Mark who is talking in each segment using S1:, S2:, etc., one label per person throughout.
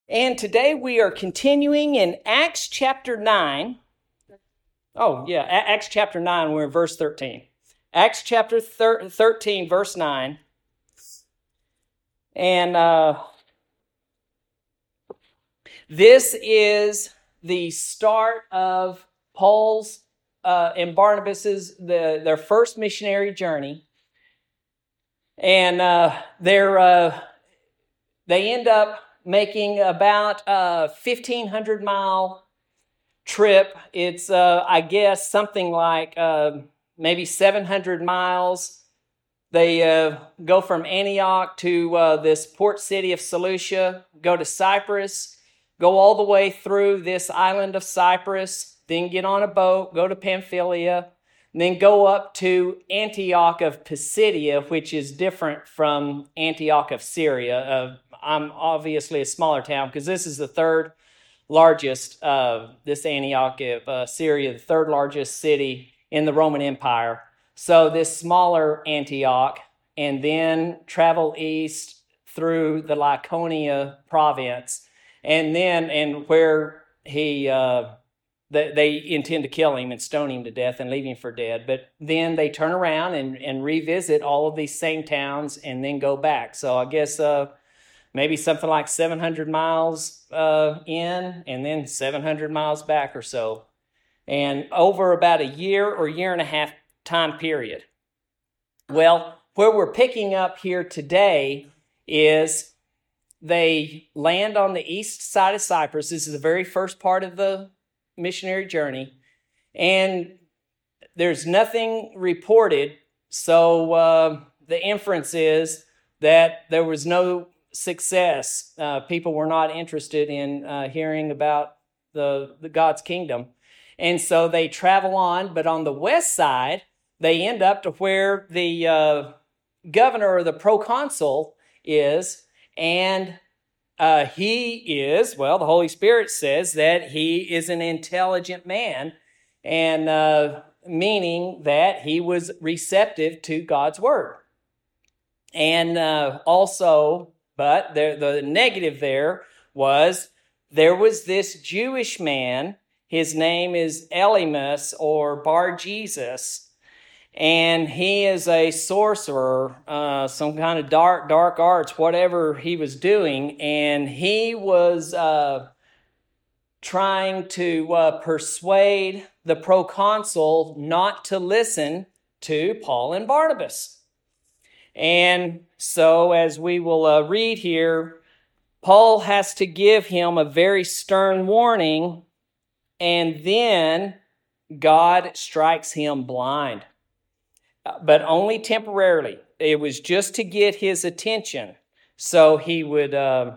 S1: And today we are continuing in Acts chapter 9. Oh, yeah, Acts chapter 9, we're in verse 13. Acts chapter 13, verse 9. And this is the start of Paul's and Barnabas's their first missionary journey. And they end up making about a 1,500-mile trip. It's, I guess, something like maybe 700 miles. They go from Antioch to this port city of Seleucia, go to Cyprus, go all the way through this island of Cyprus, then get on a boat, go to Pamphylia, and then go up to Antioch of Pisidia, which is different from Antioch of Syria. I'm obviously a smaller town because this is the third largest, this Antioch of Syria, the third largest city in the Roman Empire. So this smaller Antioch, and then travel east through the Lycaonia province, and where they intend to kill him and stone him to death and leave him for dead. But then they turn around and revisit all of these same towns and then go back. So I guess maybe something like 700 miles in and then 700 miles back or so. And over about a year or year and a half time period. Well, where we're picking up here today is they land on the east side of Cyprus. This is the very first part of the missionary journey. And there's nothing reported. So the inference is that there was no success. People were not interested in hearing about the God's kingdom. And so they travel on, but on the west side, they end up to where the governor or the proconsul is, and he is, well, the Holy Spirit says that he is an intelligent man, and meaning that he was receptive to God's word. And also, but the negative there was this Jewish man. His name is Elymas or Bar-Jesus, and he is a sorcerer, some kind of dark arts, whatever he was doing, and he was trying to persuade the proconsul not to listen to Paul and Barnabas. And so, as we will read here, Paul has to give him a very stern warning, and then God strikes him blind, but only temporarily. It was just to get his attention, so he would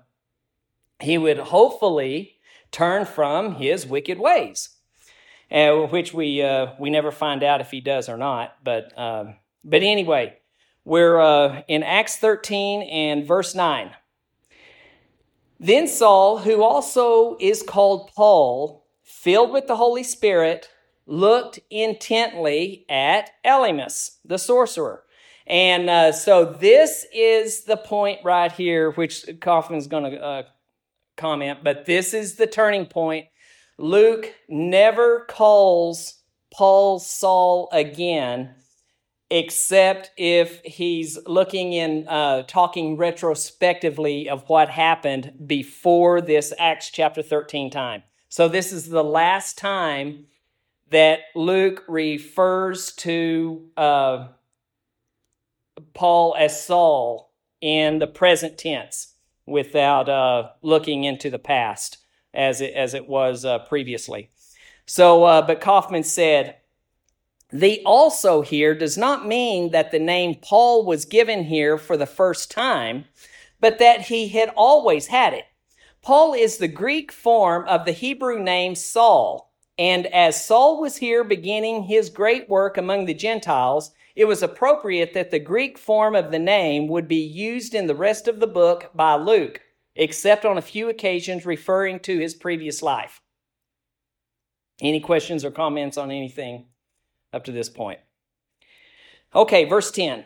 S1: hopefully turn from his wicked ways, which we never find out if he does or not. But anyway. We're in Acts 13 and verse 9. Then Saul, who also is called Paul, filled with the Holy Spirit, looked intently at Elymas, the sorcerer. And so this is the point right here, which Kaufman's going to comment, but this is the turning point. Luke never calls Paul Saul again, except if he's looking in, talking retrospectively of what happened before this Acts chapter 13 time. So this is the last time that Luke refers to Paul as Saul in the present tense without looking into the past as it was previously. So, but Kaufman said, the also here does not mean that the name Paul was given here for the first time, but that he had always had it. Paul is the Greek form of the Hebrew name Saul, and as Saul was here beginning his great work among the Gentiles, it was appropriate that the Greek form of the name would be used in the rest of the book by Luke, except on a few occasions referring to his previous life. Any questions or comments on anything up to this point? Okay, verse 10.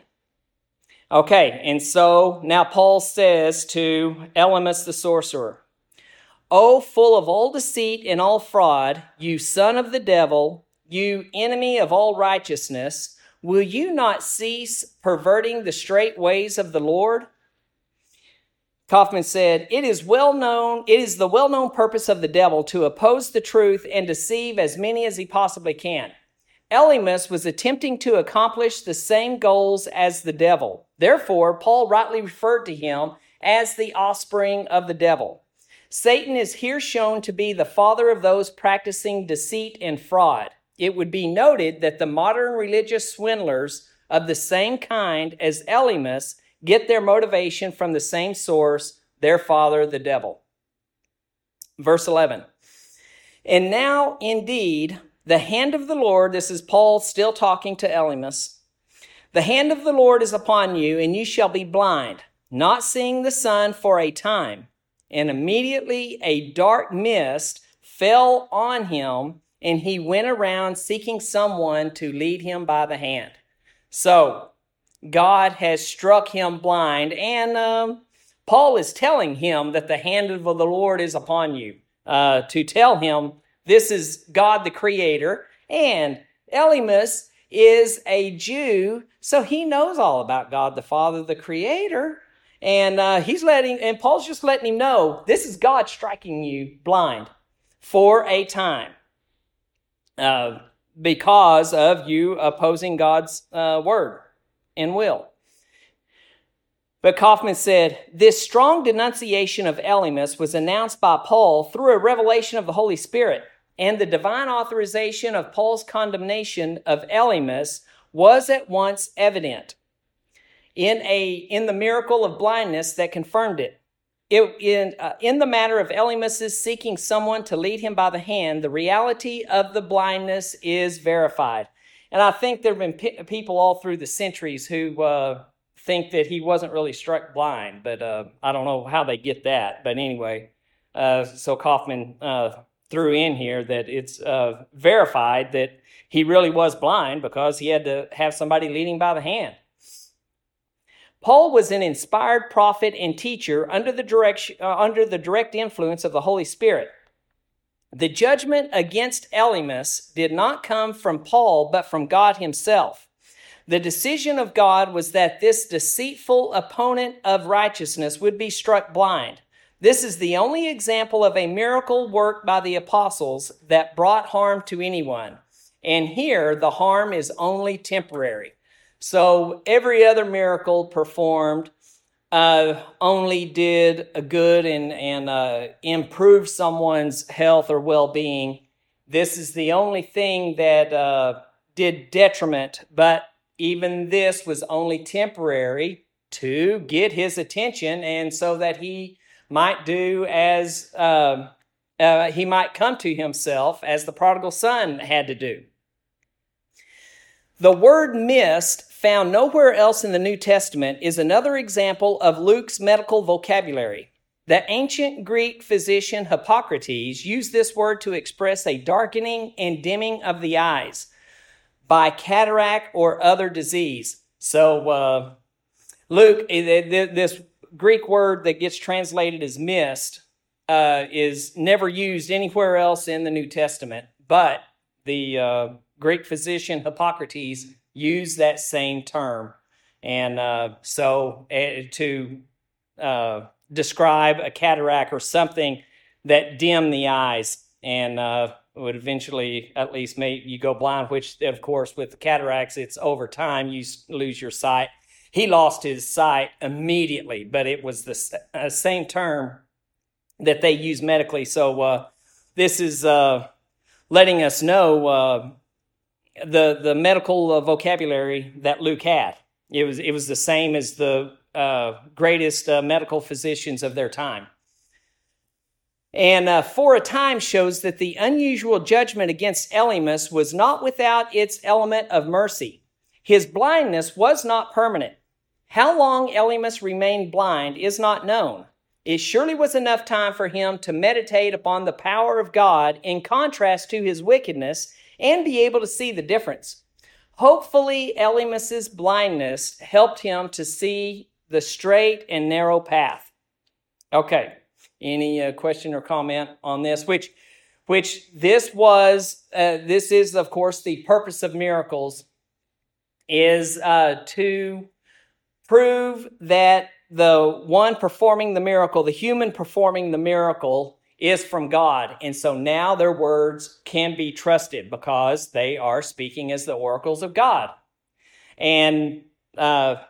S1: Okay, and so now Paul says to Elymas the sorcerer, O full of all deceit and all fraud, you son of the devil, you enemy of all righteousness, will you not cease perverting the straight ways of the Lord? Kaufman said, it is the well-known purpose of the devil to oppose the truth and deceive as many as he possibly can. Elymas was attempting to accomplish the same goals as the devil. Therefore, Paul rightly referred to him as the offspring of the devil. Satan is here shown to be the father of those practicing deceit and fraud. It would be noted that the modern religious swindlers of the same kind as Elymas get their motivation from the same source, their father, the devil. Verse 11. And now, indeed, the hand of the Lord, this is Paul still talking to Elymas, the hand of the Lord is upon you, and you shall be blind, not seeing the sun for a time. And immediately a dark mist fell on him, and he went around seeking someone to lead him by the hand. So, God has struck him blind, and Paul is telling him that the hand of the Lord is upon you, to tell him this is God the Creator, and Elymas is a Jew, so he knows all about God the Father, the Creator, and Paul's just letting him know this is God striking you blind for a time because of you opposing God's word and will. But Kaufman said, this strong denunciation of Elymas was announced by Paul through a revelation of the Holy Spirit, and the divine authorization of Paul's condemnation of Elymas was at once evident in the miracle of blindness that confirmed it. In the matter of Elymas' seeking someone to lead him by the hand, the reality of the blindness is verified. And I think there have been people all through the centuries who think that he wasn't really struck blind, but I don't know how they get that. But anyway, so Kaufman threw in here that it's verified that he really was blind because he had to have somebody leading by the hand. Paul was an inspired prophet and teacher under the direct influence of the Holy Spirit. The judgment against Elymas did not come from Paul, but from God himself. The decision of God was that this deceitful opponent of righteousness would be struck blind. This is the only example of a miracle worked by the apostles that brought harm to anyone. And here, the harm is only temporary. So every other miracle performed only did a good and improve someone's health or well-being. This is the only thing that did detriment, but even this was only temporary to get his attention, and so that he might do as he might come to himself as the prodigal son had to do. The word mist, found nowhere else in the New Testament, is another example of Luke's medical vocabulary. The ancient Greek physician Hippocrates used this word to express a darkening and dimming of the eyes by cataract or other disease. So Luke, this Greek word that gets translated as mist is never used anywhere else in the New Testament, but the Greek physician Hippocrates used that same term. And to describe a cataract or something that dimmed the eyes and would eventually at least make you go blind, which, of course, with the cataracts, it's over time, you lose your sight. He lost his sight immediately, but it was the same term that they use medically. So this is letting us know the medical vocabulary that Luke had. It was the same as the greatest medical physicians of their time. And for a time shows that the unusual judgment against Elymas was not without its element of mercy. His blindness was not permanent. How long Elymas remained blind is not known. It surely was enough time for him to meditate upon the power of God in contrast to his wickedness and be able to see the difference. Hopefully, Elymas's blindness helped him to see the straight and narrow path. Okay, Any question or comment on this? Which this is, of course, the purpose of miracles is to prove that the one performing the miracle, the human performing the miracle, is from God. And so now their words can be trusted because they are speaking as the oracles of God. And that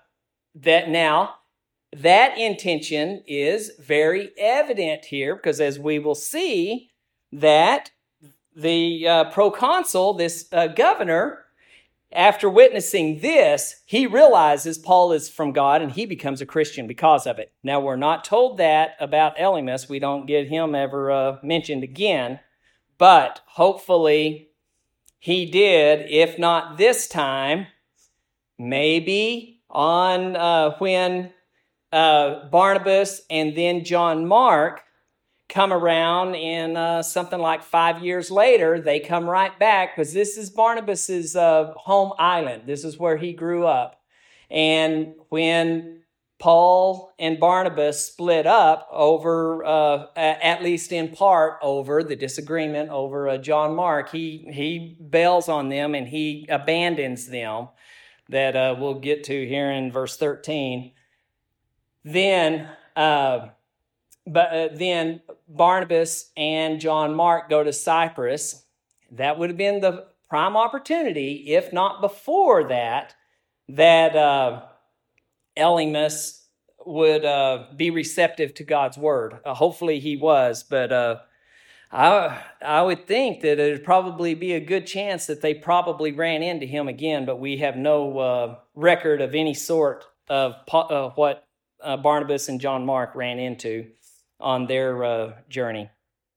S1: intention is very evident here because as we will see that the proconsul, this governor, after witnessing this, he realizes Paul is from God and he becomes a Christian because of it. Now, we're not told that about Elymas. We don't get him ever mentioned again, but hopefully he did, if not this time, maybe on when Barnabas and then John Mark come around in something like 5 years later. They come right back because this is Barnabas's home island. This is where he grew up. And when Paul and Barnabas split up over, at least in part, over the disagreement over John Mark, he bails on them and he abandons them. That we'll get to here in verse 13. Then Barnabas and John Mark go to Cyprus. That would have been the prime opportunity, if not before that Elymas would be receptive to God's word. Hopefully he was, but I would think that it would probably be a good chance that they probably ran into him again, but we have no record of any sort of what Barnabas and John Mark ran into on their journey.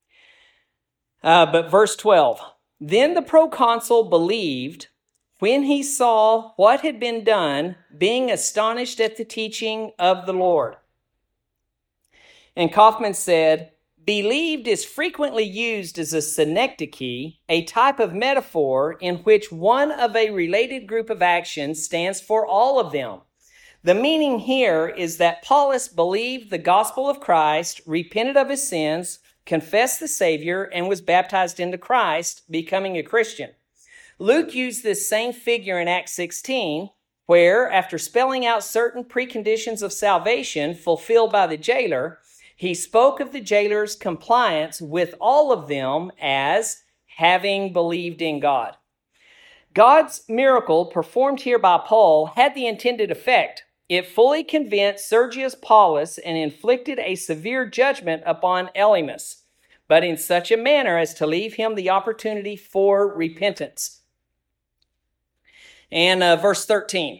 S1: But verse 12, then the proconsul believed when he saw what had been done, being astonished at the teaching of the Lord. And Kaufman said, believed is frequently used as a synecdoche, a type of metaphor in which one of a related group of actions stands for all of them. The meaning here is that Paulus believed the gospel of Christ, repented of his sins, confessed the Savior, and was baptized into Christ, becoming a Christian. Luke used this same figure in Acts 16, where, after spelling out certain preconditions of salvation fulfilled by the jailer, he spoke of the jailer's compliance with all of them as having believed in God. God's miracle performed here by Paul had the intended effect. It fully convinced Sergius Paulus and inflicted a severe judgment upon Elymas, but in such a manner as to leave him the opportunity for repentance. And verse 13.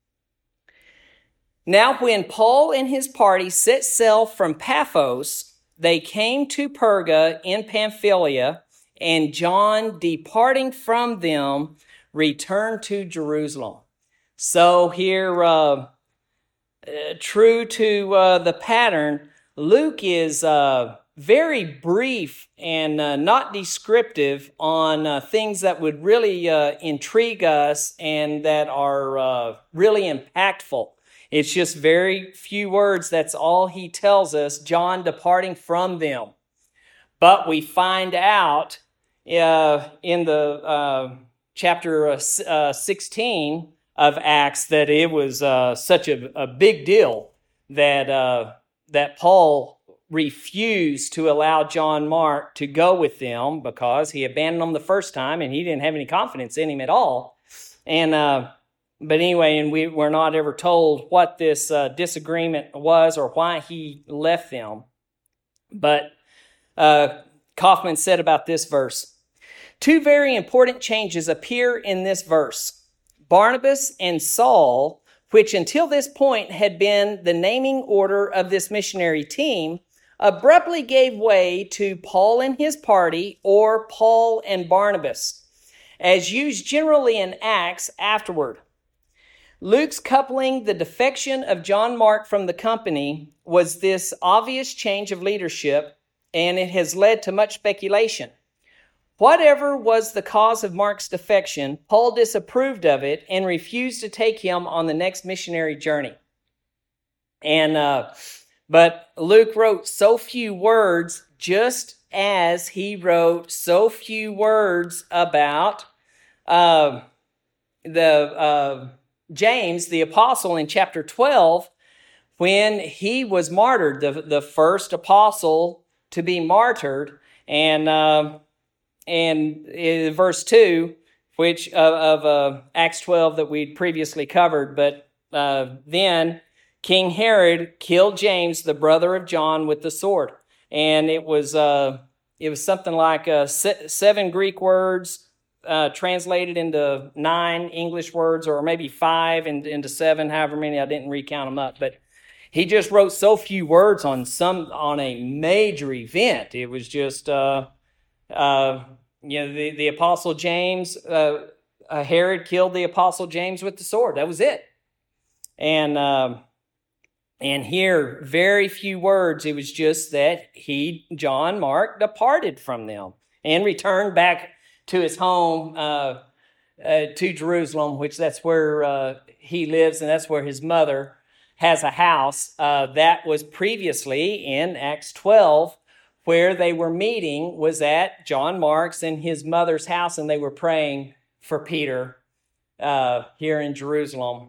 S1: Now when Paul and his party set sail from Paphos, they came to Perga in Pamphylia, and John, departing from them, returned to Jerusalem. So here, true to the pattern, Luke is very brief and not descriptive on things that would really intrigue us and that are really impactful. It's just very few words. That's all he tells us, John departing from them. But we find out in the chapter 16 of Acts that it was such a big deal that Paul refused to allow John Mark to go with them because he abandoned them the first time and he didn't have any confidence in him at all. And but anyway, and we're not ever told what this disagreement was or why he left them. But Kaufman said about this verse, two very important changes appear in this verse. Barnabas and Saul, which until this point had been the naming order of this missionary team, abruptly gave way to Paul and his party or Paul and Barnabas, as used generally in Acts afterward. Luke's coupling the defection of John Mark from the company was this obvious change of leadership, and it has led to much speculation. Whatever was the cause of Mark's defection, Paul disapproved of it and refused to take him on the next missionary journey. And But Luke wrote so few words, just as he wrote so few words about the James, the apostle, in chapter 12, when he was martyred, the first apostle to be martyred, and in verse 2, which of Acts 12 that we'd previously covered, but then King Herod killed James, the brother of John, with the sword, and it was something like 7 Greek words translated into 9 English words, or maybe 5 into 7, however many. I didn't recount them up, but he just wrote so few words on a major event. It was just the Apostle James. Herod killed the Apostle James with the sword. That was it. And here, very few words. It was just that John Mark, departed from them and returned back to his home, to Jerusalem, which that's where he lives, and that's where his mother has a house. That was previously in Acts 12, where they were meeting, was at John Mark's and his mother's house, and they were praying for Peter here in Jerusalem.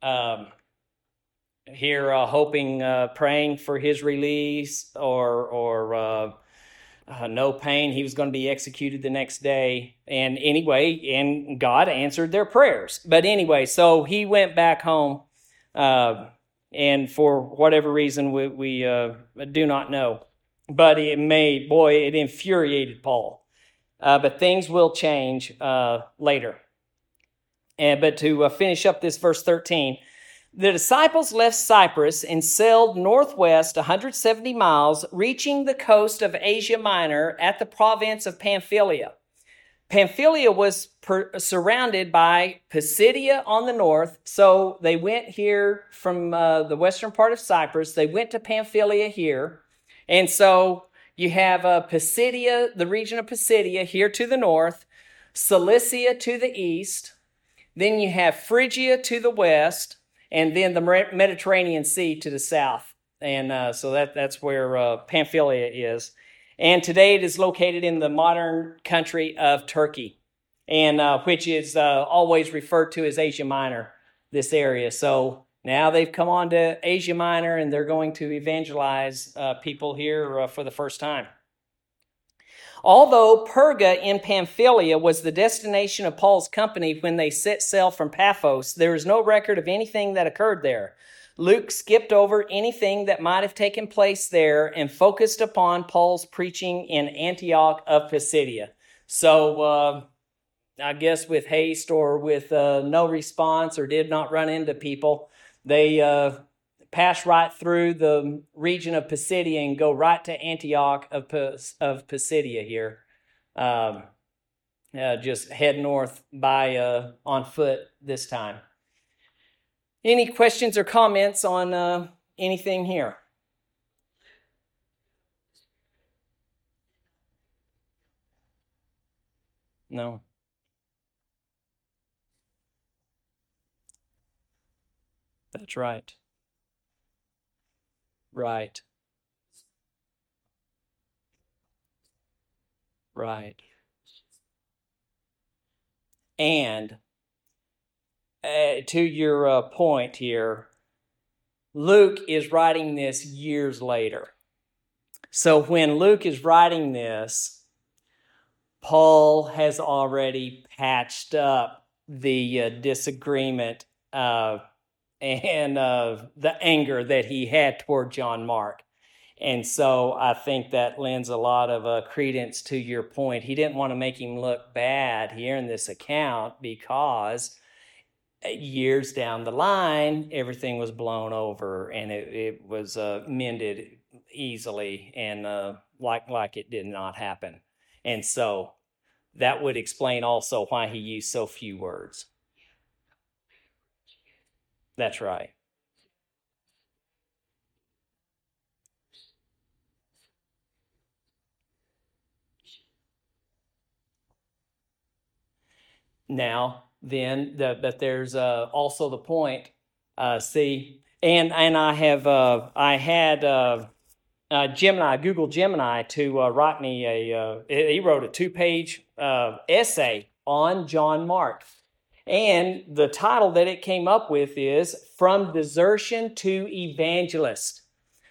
S1: Praying for his release, or no pain. He was going to be executed the next day. And anyway, and God answered their prayers. But anyway, so he went back home, and for whatever reason, we do not know. But it infuriated Paul. But things will change later. But to finish up this verse 13, the disciples left Cyprus and sailed northwest 170 miles, reaching the coast of Asia Minor at the province of Pamphylia. Pamphylia was surrounded by Pisidia on the north, so they went here from the western part of Cyprus. They went to Pamphylia here, and so you have Pisidia, the region of Pisidia here to the north, Cilicia to the east, then you have Phrygia to the west, and then the Mediterranean Sea to the south. And so that's where Pamphylia is. And today it is located in the modern country of Turkey, and which is always referred to as Asia Minor, this area. So now they've come on to Asia Minor, and they're going to evangelize people here for the first time. Although Perga in Pamphylia was the destination of Paul's company when they set sail from Paphos, there is no record of anything that occurred there. Luke skipped over anything that might have taken place there and focused upon Paul's preaching in Antioch of Pisidia. So I guess with haste or with no response, or did not run into people, they pass right through the region of Pisidia and go right to Antioch of Pisidia here. Just head north by on foot this time. Any questions or comments on anything here? No. That's right. Right. Right. And to your point here, Luke is writing this years later. So when Luke is writing this, Paul has already patched up the disagreement and the anger that he had toward John Mark. And so I think that lends a lot of credence to your point. He didn't want to make him look bad here in this account, because years down the line, everything was blown over, and it was mended easily, and like it did not happen. And so that would explain also why he used so few words. That's right. Now, then, but there's also the point. See, And I had Gemini, Google Gemini, to write me he wrote a 2-page essay on John Mark. And the title that it came up with is From Desertion to Evangelist.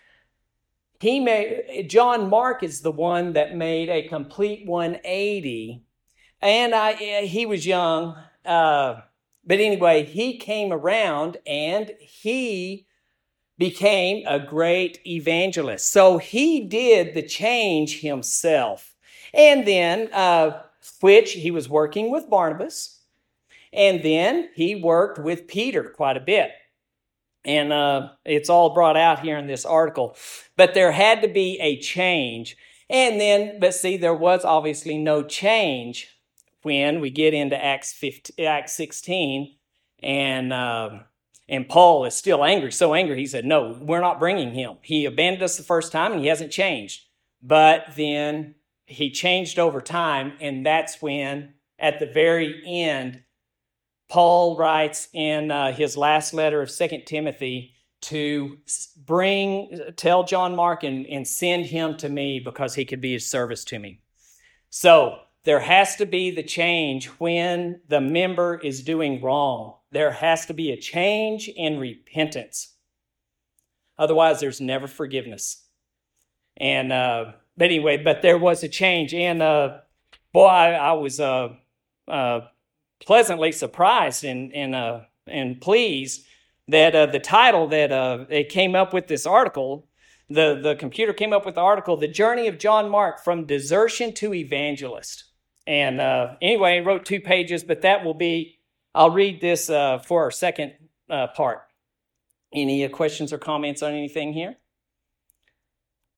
S1: John Mark is the one that made a complete 180. And he was young, but anyway, he came around and he became a great evangelist. So he did the change himself. And then, which he was working with Barnabas. And then he worked with Peter quite a bit. And it's all brought out here in this article. But there had to be a change. And then, but see, there was obviously no change when we get into Acts 16, and Paul is still angry, so angry, he said, no, we're not bringing him. He abandoned us the first time, and he hasn't changed. But then he changed over time, and that's when, at the very end, Paul writes in his last letter of 2 Timothy to tell John Mark and send him to me because he could be of service to me. So there has to be the change when the member is doing wrong. There has to be a change in repentance. Otherwise, there's never forgiveness. And but anyway, but there was a change. And I was pleasantly surprised and pleased that the title that it came up with this article, the computer came up with the article, The Journey of John Mark from Desertion to Evangelist. And anyway, I wrote 2 pages, but that will be, I'll read this for our second part. Any questions or comments on anything here?